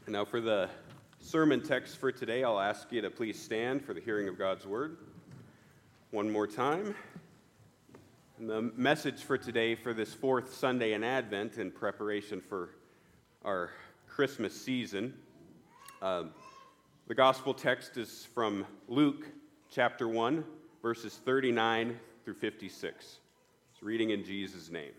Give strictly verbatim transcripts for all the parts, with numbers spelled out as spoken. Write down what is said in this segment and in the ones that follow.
Now for the sermon text for today, I'll ask you to please stand for the hearing of God's word. One more time. And the message for today, for this fourth Sunday in Advent in preparation for our Christmas season, uh, the gospel text is from Luke chapter one, verses thirty-nine through fifty-six. It's reading in Jesus' name.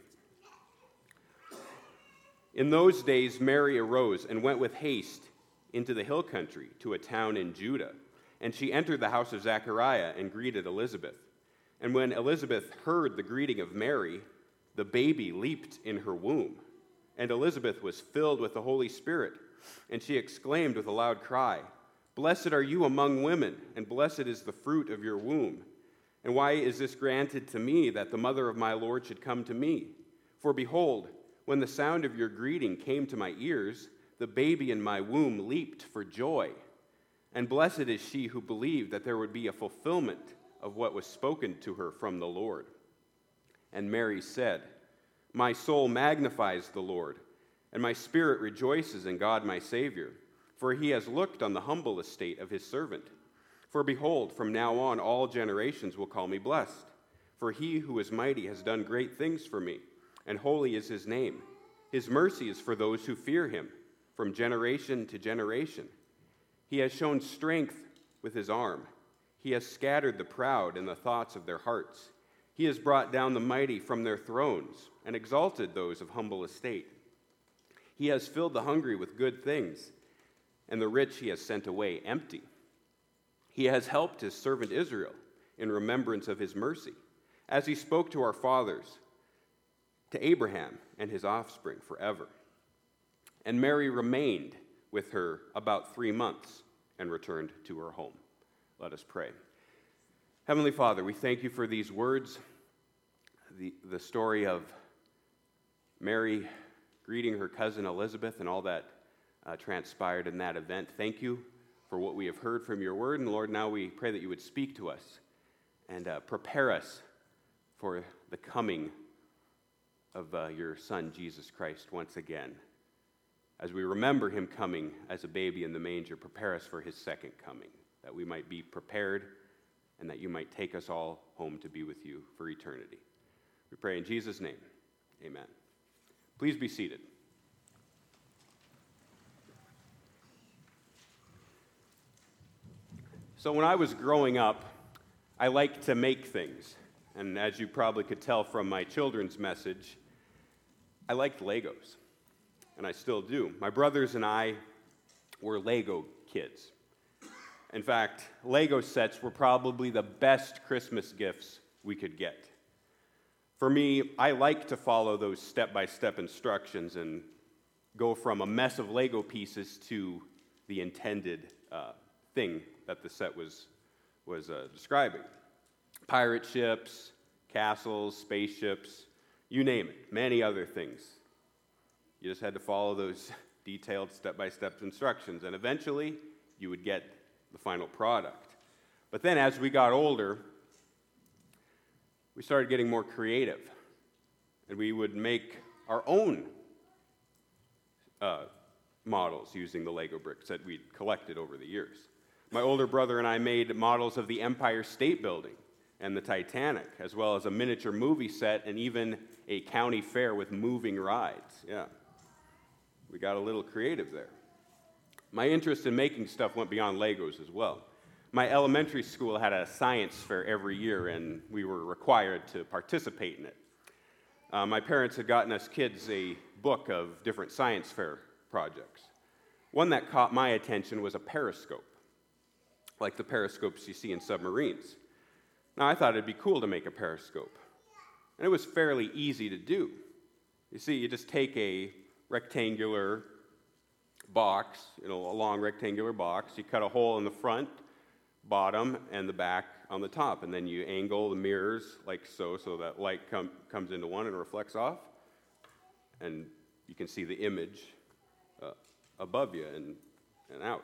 In those days, Mary arose and went with haste into the hill country to a town in Judah. And she entered the house of Zechariah and greeted Elizabeth. And when Elizabeth heard the greeting of Mary, the baby leaped in her womb. And Elizabeth was filled with the Holy Spirit. And she exclaimed with a loud cry, "Blessed are you among women, and blessed is the fruit of your womb. And why is this granted to me, that the mother of my Lord should come to me? For behold, when the sound of your greeting came to my ears, the baby in my womb leaped for joy. And blessed is she who believed that there would be a fulfillment of what was spoken to her from the Lord." And Mary said, "My soul magnifies the Lord, and my spirit rejoices in God my Savior, for he has looked on the humble estate of his servant. For behold, from now on all generations will call me blessed. For he who is mighty has done great things for me, and holy is his name. His mercy is for those who fear him, from generation to generation. He has shown strength with his arm. He has scattered the proud in the thoughts of their hearts. He has brought down the mighty from their thrones and exalted those of humble estate. He has filled the hungry with good things, and the rich he has sent away empty. He has helped his servant Israel in remembrance of his mercy, as he spoke to our fathers, to Abraham and his offspring forever." And Mary remained with her about three months and returned to her home. Let us pray. Heavenly Father, we thank you for these words, the, the story of Mary greeting her cousin Elizabeth and all that uh, transpired in that event. Thank you for what we have heard from your word. And Lord, now we pray that you would speak to us and uh, prepare us for the coming of uh, your Son, Jesus Christ, once again. As we remember him coming as a baby in the manger, prepare us for his second coming, that we might be prepared and that you might take us all home to be with you for eternity. We pray in Jesus' name, amen. Please be seated. So when I was growing up, I liked to make things. And as you probably could tell from my children's message, I liked Legos, and I still do. My brothers and I were Lego kids. In fact, Lego sets were probably the best Christmas gifts we could get. For me, I like to follow those step-by-step instructions and go from a mess of Lego pieces to the intended uh, thing that the set was, was uh, describing. Pirate ships, castles, spaceships, you name it, many other things. You just had to follow those detailed step-by-step instructions, and eventually you would get the final product. But then as we got older, we started getting more creative, and we would make our own uh, models using the Lego bricks that we'd collected over the years. My older brother and I made models of the Empire State Building and the Titanic, as well as a miniature movie set and even a county fair with moving rides. Yeah, we got a little creative there. My interest in making stuff went beyond Legos as well. My elementary school had a science fair every year, and we were required to participate in it. Uh, my parents had gotten us kids a book of different science fair projects. One that caught my attention was a periscope, like the periscopes you see in submarines. Now, I thought it'd be cool to make a periscope, and it was fairly easy to do. You see, you just take a rectangular box, you know, a long rectangular box, you cut a hole in the front, bottom, and the back on the top, and then you angle the mirrors like so, so that light com- comes into one and reflects off, and you can see the image uh, above you and, and out.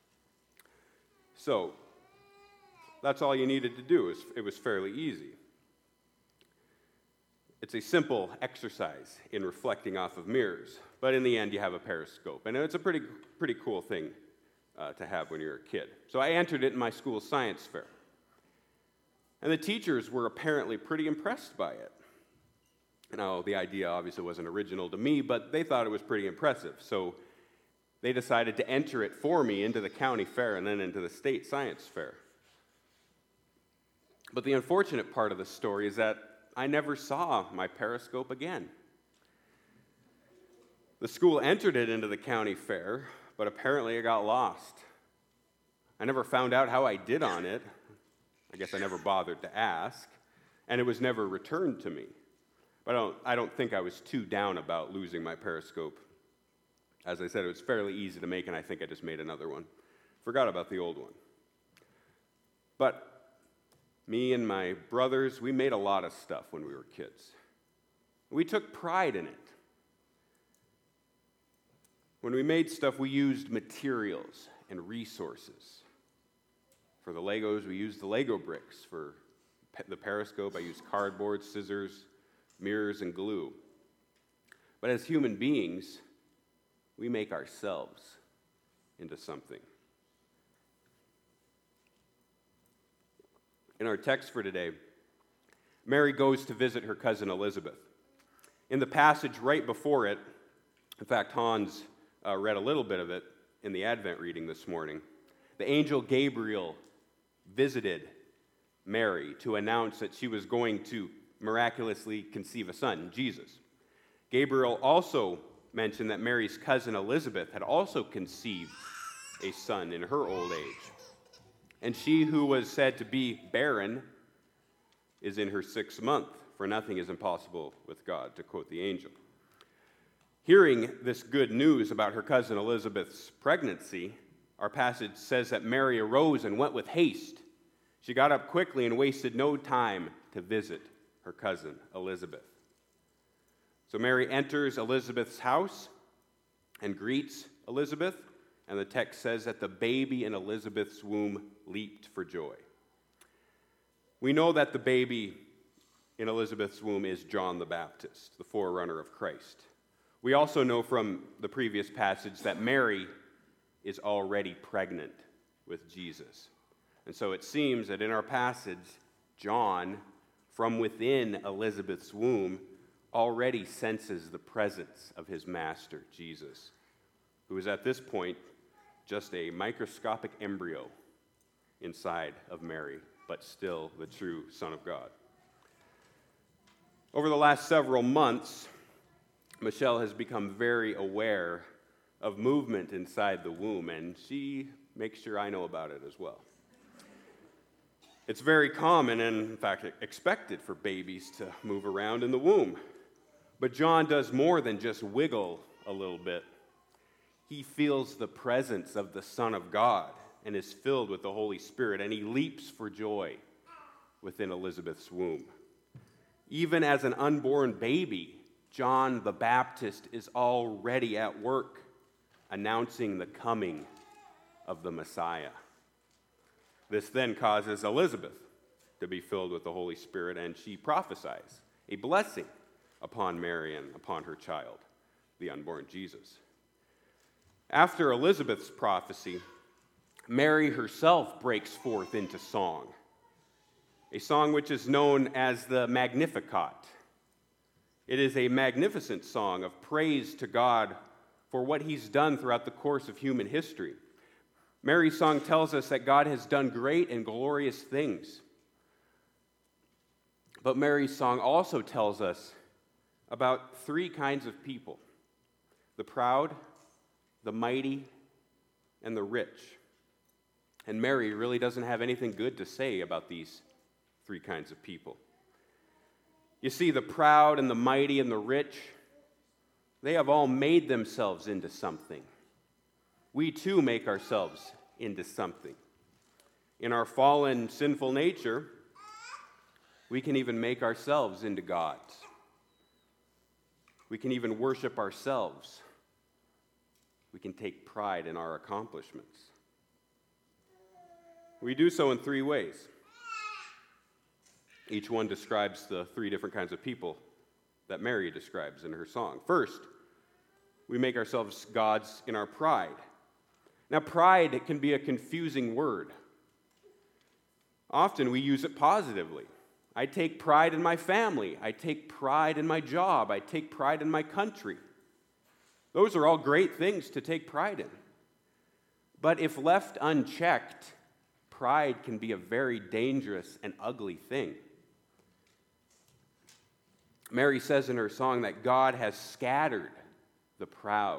So, that's all you needed to do. It was, it was fairly easy. It's a simple exercise in reflecting off of mirrors, but in the end you have a periscope, and it's a pretty, pretty cool thing uh, to have when you're a kid. So I entered it in my school's science fair, and the teachers were apparently pretty impressed by it. Now, the idea obviously wasn't original to me, but they thought it was pretty impressive, so they decided to enter it for me into the county fair and then into the state science fair. But the unfortunate part of the story is that I never saw my periscope again. The school entered it into the county fair, but apparently it got lost. I never found out how I did on it. I guess I never bothered to ask, and it was never returned to me. But I don't, I don't think I was too down about losing my periscope. As I said, it was fairly easy to make, and I think I just made another one. Forgot about the old one. But me and my brothers, we made a lot of stuff when we were kids. We took pride in it. When we made stuff, we used materials and resources. For the Legos, we used the Lego bricks. For the periscope, I used cardboard, scissors, mirrors, and glue. But as human beings, we make ourselves into something. In our text for today, Mary goes to visit her cousin Elizabeth. In the passage right before it, in fact, Hans uh, read a little bit of it in the Advent reading this morning, the angel Gabriel visited Mary to announce that she was going to miraculously conceive a son, Jesus. Gabriel also mentioned that Mary's cousin Elizabeth had also conceived a son in her old age. And she who was said to be barren is in her sixth month, for nothing is impossible with God, to quote the angel. Hearing this good news about her cousin Elizabeth's pregnancy, our passage says that Mary arose and went with haste. She got up quickly and wasted no time to visit her cousin Elizabeth. So Mary enters Elizabeth's house and greets Elizabeth, and the text says that the baby in Elizabeth's womb leaped for joy. We know that the baby in Elizabeth's womb is John the Baptist, the forerunner of Christ. We also know from the previous passage that Mary is already pregnant with Jesus. And so it seems that in our passage, John, from within Elizabeth's womb, already senses the presence of his master, Jesus, who is at this point just a microscopic embryo inside of Mary, but still the true Son of God. Over the last several months, Michelle has become very aware of movement inside the womb, and she makes sure I know about it as well. It's very common and, in fact, expected for babies to move around in the womb. But John does more than just wiggle a little bit. He feels the presence of the Son of God and is filled with the Holy Spirit, and he leaps for joy within Elizabeth's womb. Even as an unborn baby, John the Baptist is already at work announcing the coming of the Messiah. This then causes Elizabeth to be filled with the Holy Spirit, and she prophesies a blessing upon Mary and upon her child, the unborn Jesus. After Elizabeth's prophecy, Mary herself breaks forth into song, a song which is known as the Magnificat. It is a magnificent song of praise to God for what he's done throughout the course of human history. Mary's song tells us that God has done great and glorious things. But Mary's song also tells us about three kinds of people: the proud, the mighty, and the rich. And Mary really doesn't have anything good to say about these three kinds of people. You see, the proud and the mighty and the rich, they have all made themselves into something. We too make ourselves into something. In our fallen, sinful nature, we can even make ourselves into gods. We can even worship ourselves. We can take pride in our accomplishments. We do so in three ways. Each one describes the three different kinds of people that Mary describes in her song. First, we make ourselves gods in our pride. Now, pride can be a confusing word. Often we use it positively. I take pride in my family. I take pride in my job. I take pride in my country. Those are all great things to take pride in. But if left unchecked, pride can be a very dangerous and ugly thing. Mary says in her song that God has scattered the proud.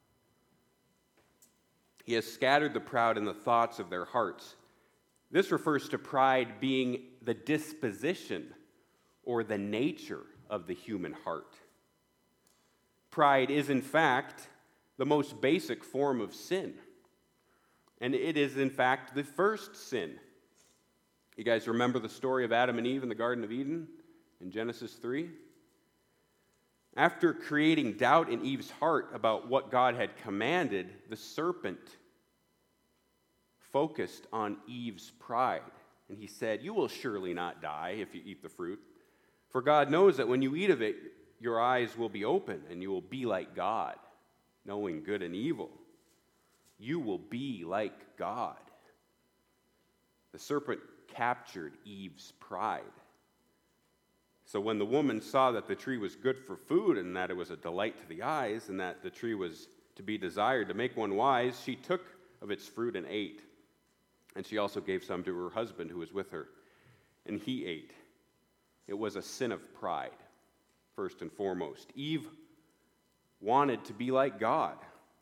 He has scattered the proud in the thoughts of their hearts. This refers to pride being the disposition or the nature of the human heart. Pride is, in fact, the most basic form of sin. And it is, in fact, the first sin. You guys remember the story of Adam and Eve in the Garden of Eden in Genesis three? After creating doubt in Eve's heart about what God had commanded, the serpent focused on Eve's pride. And he said, "You will surely not die if you eat the fruit. For God knows that when you eat of it, your eyes will be open and you will be like God, knowing good and evil. You will be like God." The serpent captured Eve's pride. So when the woman saw that the tree was good for food and that it was a delight to the eyes and that the tree was to be desired to make one wise, she took of its fruit and ate. And she also gave some to her husband who was with her, and he ate. It was a sin of pride, first and foremost. Eve wanted to be like God.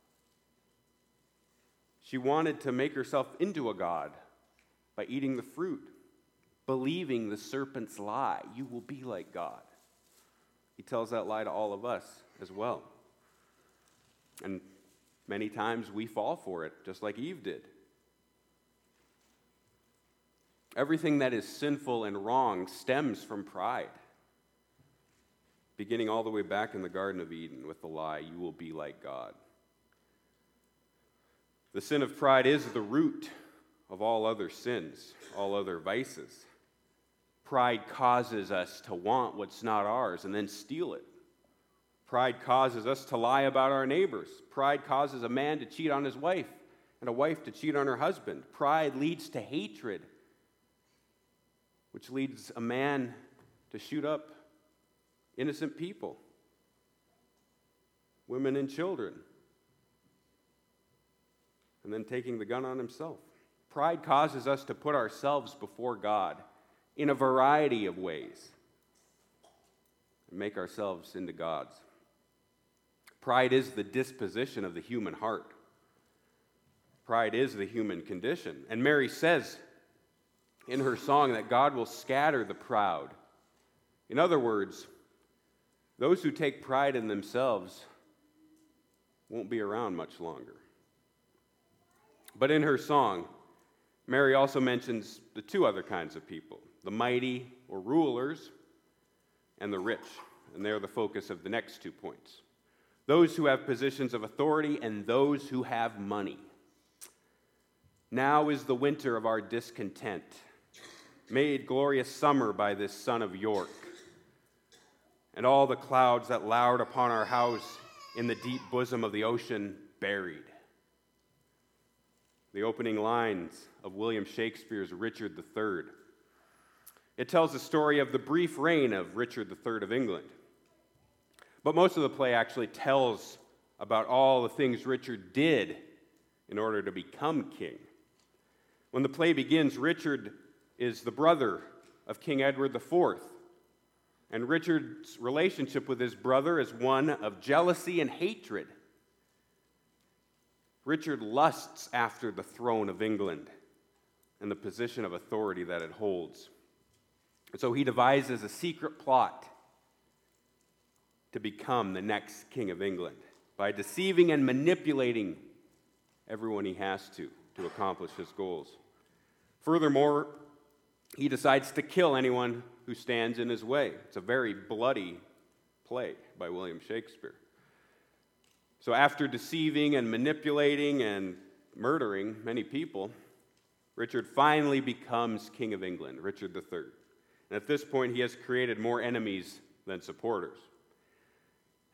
She wanted to make herself into a god by eating the fruit, believing the serpent's lie. You will be like God. He tells that lie to all of us as well. And many times we fall for it, just like Eve did. Everything that is sinful and wrong stems from pride. Beginning all the way back in the Garden of Eden with the lie, you will be like God. The sin of pride is the root of all other sins, all other vices. Pride causes us to want what's not ours and then steal it. Pride causes us to lie about our neighbors. Pride causes a man to cheat on his wife and a wife to cheat on her husband. Pride leads to hatred, which leads a man to shoot up innocent people, women and children, and then taking the gun on himself. Pride causes us to put ourselves before God in a variety of ways and make ourselves into gods. Pride is the disposition of the human heart. Pride is the human condition. And Mary says in her song that God will scatter the proud. In other words, those who take pride in themselves won't be around much longer. But in her song, Mary also mentions the two other kinds of people, the mighty or rulers and the rich. And they're the focus of the next two points. Those who have positions of authority and those who have money. Now is the winter of our discontent, made glorious summer by this son of York. And all the clouds that lowered upon our house in the deep bosom of the ocean buried. The opening lines of William Shakespeare's Richard the Third. It tells the story of the brief reign of Richard the Third of England. But most of the play actually tells about all the things Richard did in order to become king. When the play begins, Richard is the brother of King Edward the Fourth. And Richard's relationship with his brother is one of jealousy and hatred. Richard lusts after the throne of England and the position of authority that it holds. And so he devises a secret plot to become the next king of England by deceiving and manipulating everyone he has to to accomplish his goals. Furthermore, he decides to kill anyone who stands in his way. It's a very bloody play by William Shakespeare. So after deceiving and manipulating and murdering many people, Richard finally becomes King of England, Richard the Third. And at this point, he has created more enemies than supporters.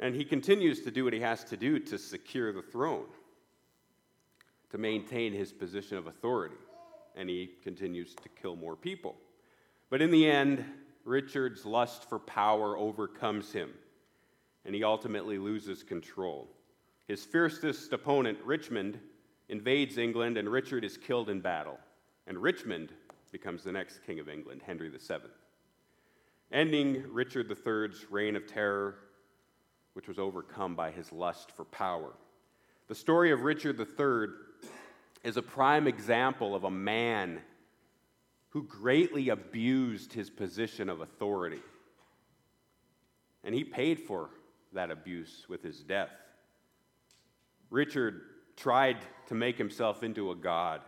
And he continues to do what he has to do to secure the throne, to maintain his position of authority. And he continues to kill more people. But in the end, Richard's lust for power overcomes him, and he ultimately loses control. His fiercest opponent, Richmond, invades England, and Richard is killed in battle. And Richmond becomes the next king of England, Henry the seventh, ending Richard the third's reign of terror, which was overcome by his lust for power. The story of Richard the third is a prime example of a man who greatly abused his position of authority. And he paid for that abuse with his death. Richard tried to make himself into a god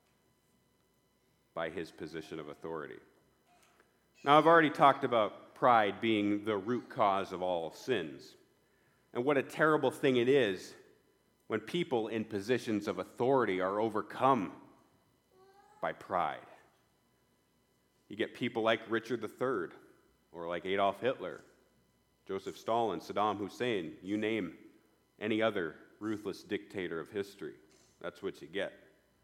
by his position of authority. Now, I've already talked about pride being the root cause of all sins. And what a terrible thing it is when people in positions of authority are overcome by pride. You get people like Richard the third, or like Adolf Hitler, Joseph Stalin, Saddam Hussein, you name any other ruthless dictator of history. That's what you get.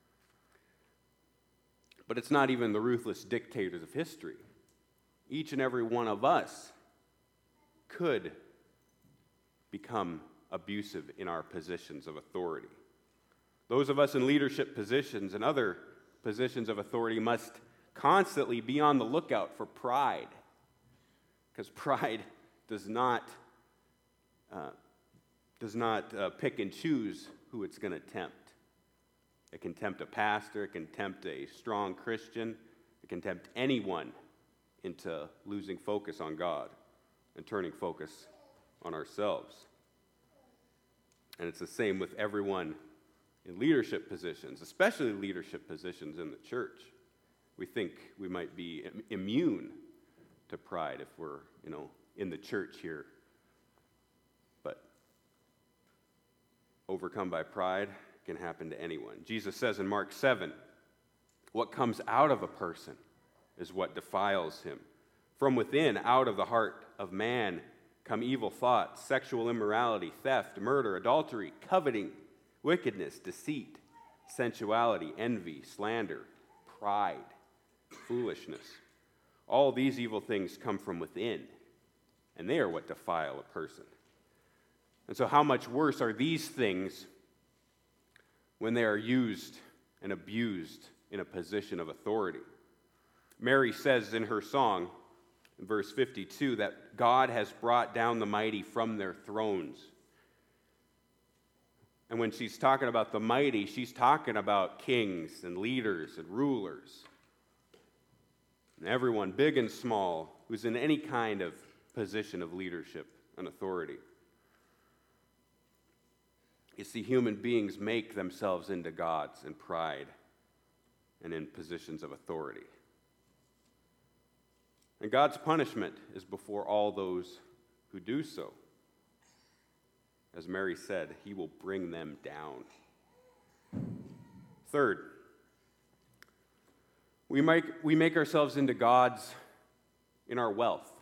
But it's not even the ruthless dictators of history. Each and every one of us could become abusive in our positions of authority. Those of us in leadership positions and other positions of authority must constantly be on the lookout for pride, because pride does not uh, does not uh, pick and choose who it's going to tempt. It can tempt a pastor, it can tempt a strong Christian, it can tempt anyone into losing focus on God and turning focus on ourselves. And it's the same with everyone in leadership positions, especially leadership positions in the church. We think we might be immune to pride if we're, you know, in the church here. But overcome by pride can happen to anyone. Jesus says in Mark seven, what comes out of a person is what defiles him. From within, out of the heart of man, come evil thoughts, sexual immorality, theft, murder, adultery, coveting, wickedness, deceit, sensuality, envy, slander, pride, foolishness. All these evil things come from within, and they are what defile a person. And so how much worse are these things when they are used and abused in a position of authority? Mary says in her song, in verse fifty-two, that God has brought down the mighty from their thrones. And when she's talking about the mighty, she's talking about kings and leaders and rulers. And everyone, big and small, who's in any kind of position of leadership and authority. You see, human beings make themselves into gods in pride and in positions of authority. And God's punishment is before all those who do so. As Mary said, he will bring them down. Third, we make, we make ourselves into gods in our wealth.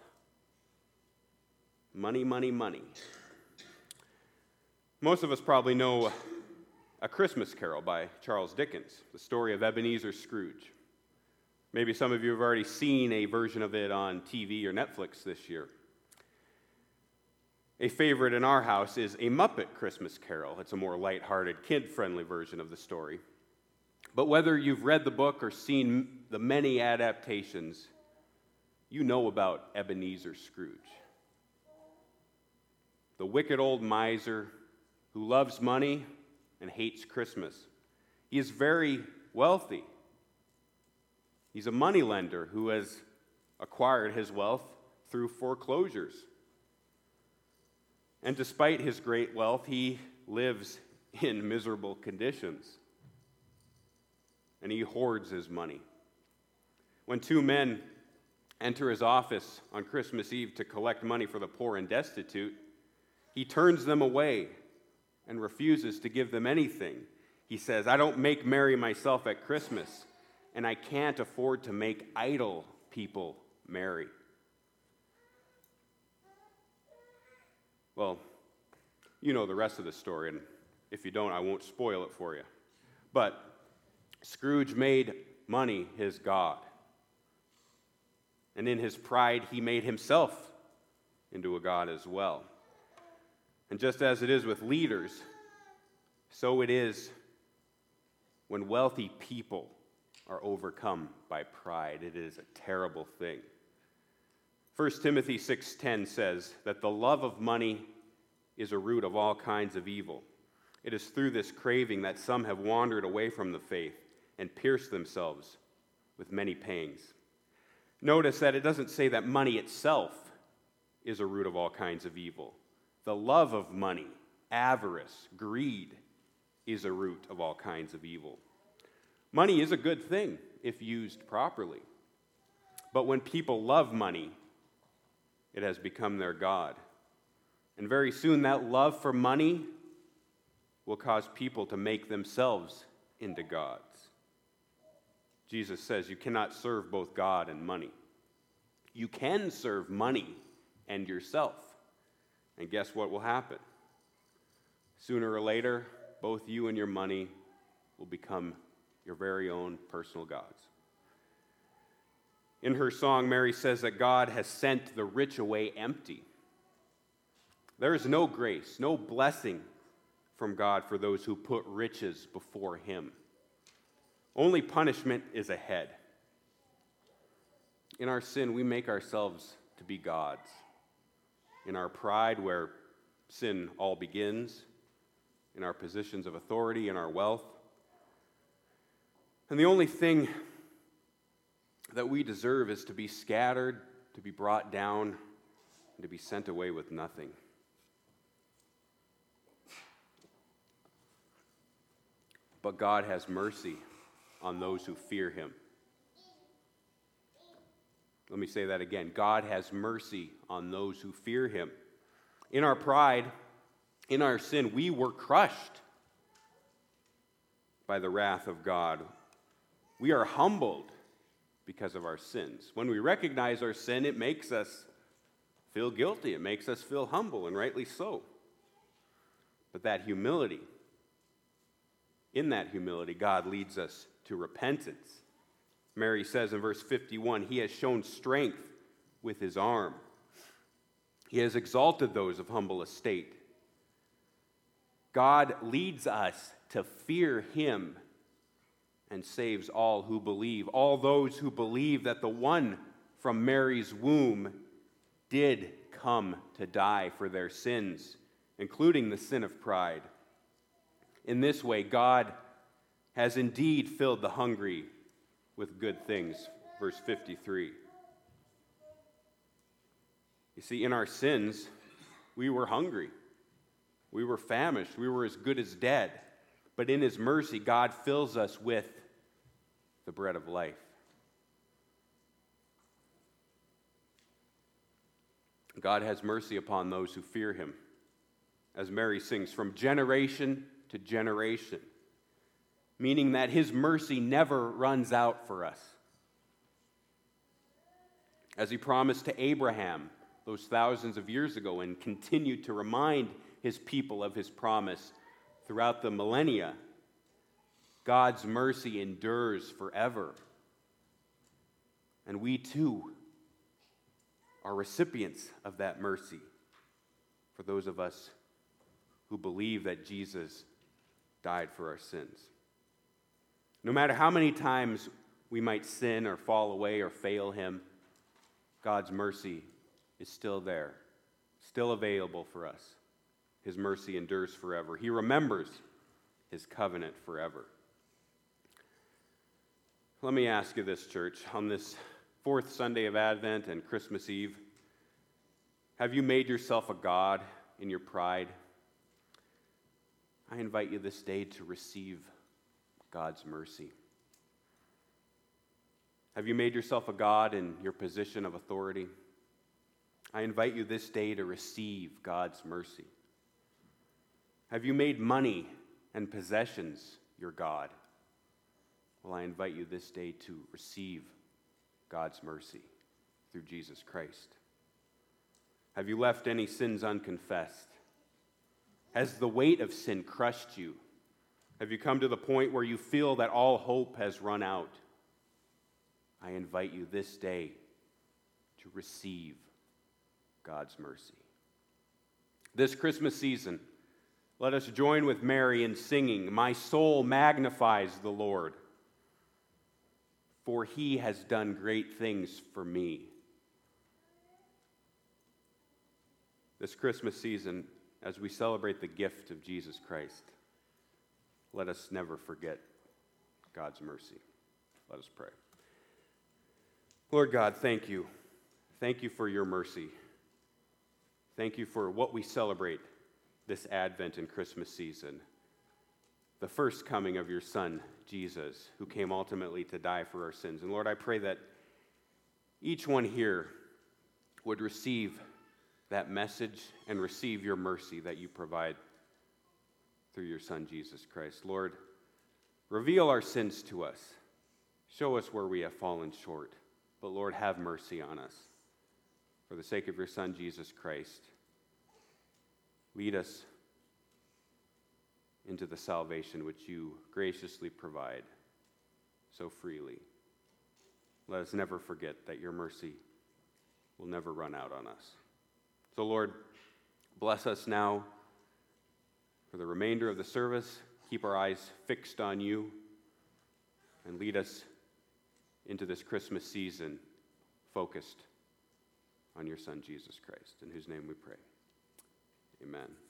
Money, money, money. Most of us probably know A Christmas Carol by Charles Dickens, the story of Ebenezer Scrooge. Maybe some of you have already seen a version of it on T V or Netflix this year. A favorite in our house is A Muppet Christmas Carol. It's a more lighthearted, kid-friendly version of the story. But whether you've read the book or seen the many adaptations, you know about Ebenezer Scrooge. The wicked old miser who loves money and hates Christmas. He is very wealthy. He's a moneylender who has acquired his wealth through foreclosures. And despite his great wealth, he lives in miserable conditions. And he hoards his money. When two men enter his office on Christmas Eve to collect money for the poor and destitute, he turns them away and refuses to give them anything. He says, "I don't make merry myself at Christmas, and I can't afford to make idle people merry." Well, You know the rest of the story, and if you don't, I won't spoil it for you. But Scrooge made money his god. And in his pride, he made himself into a god as well. And just as it is with leaders, so it is when wealthy people are overcome by pride. It is a terrible thing. First Timothy six ten says that the love of money is a root of all kinds of evil. It is through this craving that some have wandered away from the faith and pierced themselves with many pangs. Notice that it doesn't say that money itself is a root of all kinds of evil. The love of money, avarice, greed is a root of all kinds of evil. Money is a good thing if used properly. But when people love money, it has become their god. And very soon that love for money will cause people to make themselves into gods. Jesus says you cannot serve both God and money. You can serve money and yourself. And guess what will happen? Sooner or later, both you and your money will become your very own personal gods. In her song, Mary says that God has sent the rich away empty. There is no grace, no blessing from God for those who put riches before him. Only punishment is ahead. In our sin, we make ourselves to be gods. In our pride, where sin all begins, in our positions of authority, in our wealth. And the only thing that we deserve is to be scattered, to be brought down, and to be sent away with nothing. But God has mercy on those who fear him. Let me say that again. God has mercy on those who fear him. In our pride, in our sin, we were crushed by the wrath of God. We are humbled because of our sins. When we recognize our sin, it makes us feel guilty. It makes us feel humble, and rightly so. But that humility, in that humility, God leads us to repentance. Mary says in verse fifty-one, he has shown strength with his arm. He has exalted those of humble estate. God leads us to fear him and saves all who believe, all those who believe that the one from Mary's womb did come to die for their sins, including the sin of pride. In this way, God has indeed filled the hungry with good things. Verse fifty-three. You see, in our sins, we were hungry. We were famished. We were as good as dead. But in his mercy, God fills us with the bread of life. God has mercy upon those who fear him. As Mary sings, from generation to generation, meaning that his mercy never runs out for us. As he promised to Abraham those thousands of years ago and continued to remind his people of his promise throughout the millennia, God's mercy endures forever. And we too are recipients of that mercy for those of us who believe that Jesus died for our sins. No matter how many times we might sin or fall away or fail him, God's mercy is still there, still available for us. His mercy endures forever. He remembers his covenant forever. Let me ask you this, church, on this fourth Sunday of Advent and Christmas Eve, have you made yourself a god in your pride? I invite you this day to receive God's mercy. Have you made yourself a god in your position of authority? I invite you this day to receive God's mercy. Have you made money and possessions your god? Well, I invite you this day to receive God's mercy through Jesus Christ. Have you left any sins unconfessed? Has the weight of sin crushed you? Have you come to the point where you feel that all hope has run out? I invite you this day to receive God's mercy. This Christmas season, let us join with Mary in singing, "My soul magnifies the Lord, for he has done great things for me." This Christmas season, as we celebrate the gift of Jesus Christ, let us never forget God's mercy. Let us pray. Lord God, thank you. Thank you for your mercy. Thank you for what we celebrate this Advent and Christmas season. The first coming of your Son, Jesus, who came ultimately to die for our sins. And Lord, I pray that each one here would receive that message and receive your mercy that you provide through your Son, Jesus Christ. Lord, reveal our sins to us. Show us where we have fallen short. But Lord, have mercy on us. For the sake of your Son, Jesus Christ, lead us into the salvation which you graciously provide so freely. Let us never forget that your mercy will never run out on us. So, Lord, bless us now for the remainder of the service. Keep our eyes fixed on you and lead us into this Christmas season focused on your Son, Jesus Christ, in whose name we pray. Amen.